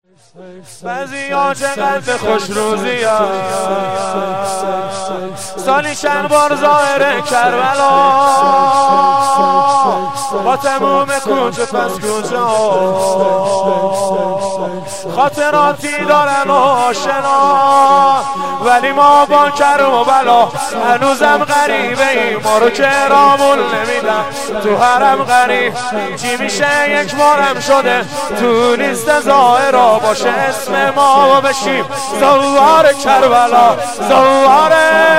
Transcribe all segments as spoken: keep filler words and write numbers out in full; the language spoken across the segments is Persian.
بعضی ها چقدر خوش روزی ها سالی چند بار ظاهر کربلا با تموم کوچه پس کوچه ها خاطراتی دارن آشنا، ولی ما با کرم و بلا هنوزم غریبه ایم، ما رو که رامون نمیدن تو حرم غریب. چی میشه یک بارم شده تو لیست ظاهرا باشه اسم ما و بشیم زوار کربلا، زوار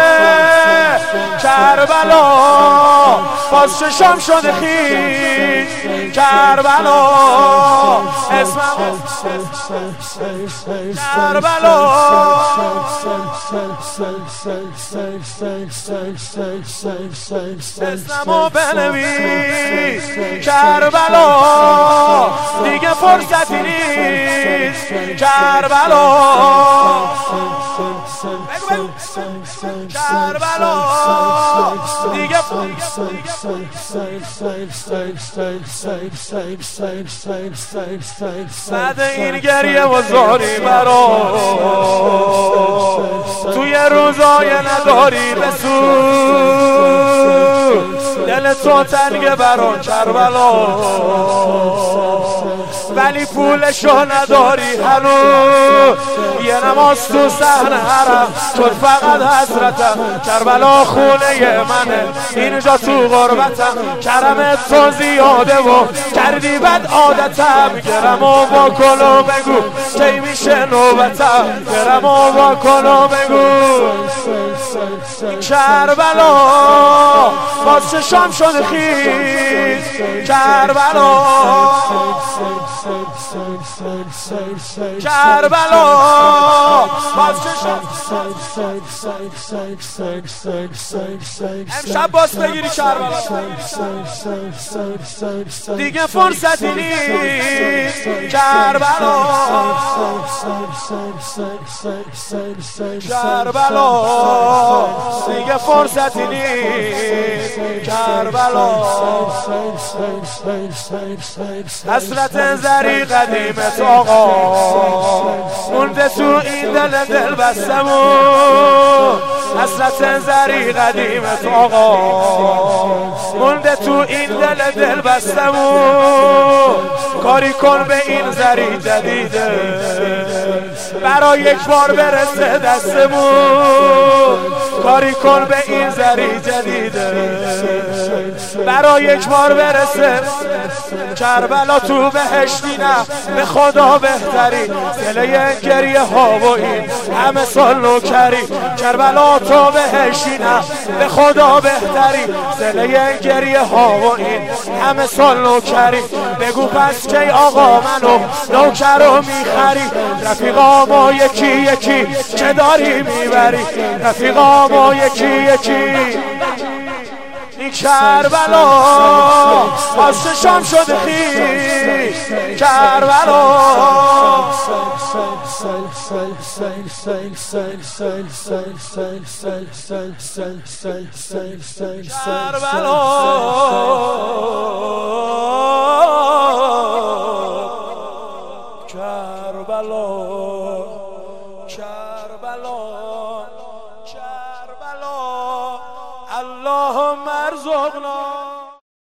کربلا. باز چشم شده خیش کربلا، اسمم کربلا. اسممو بنویس کربلا، دیگه فرصتی نیست کربلا. کربلا دیگه بعد این گریه و زاری برا توی روزای نداری بسو، دل تو تنگه برا کربلا، ولی پولشو نداری هنوز. یه نماز تو صحن حرم چون فقط حضرتم، کربلا خونه منه اینجا تو غربتم. کرم تو زیاده و کردی بد عادتم، گرم و با کلو بگو کی میشه نوبتم، گرم و با کلو بگو کربلا. باز چشم شده خیز کربلا، کربلا. باز چشم امشب باز بگیری کربلا، دیگه فرصتی نیست کربلا، کربلا. دیگه فرصتی نیست کربلا. حسرت زری قدیمت آقا مونده تو این دل دل بستمون، حسرت زری قدیمت آقا مونده تو این دل دل بستمون. کاری کن به این زری جدیده برای یک بار برسه دستمون، کاری کن به این زری جدیده برای یک بار برسه. کربلا تو بهشتی نه به خدا بهتری، دل گریه ها و این همه سال نوکری. کربلا تو بهشتی نه به خدا بهتری، دل گریه ها و این همه سال نوکری. بگو پس کی آقا منو نوکر رو میخری، رفیقا ما یکی یکی چه داری میبری، رفیقا ما یکی یکی این کربلا. باز چشم شده خیش کربلا، کربلا. کربلا کربلا کربلا. الله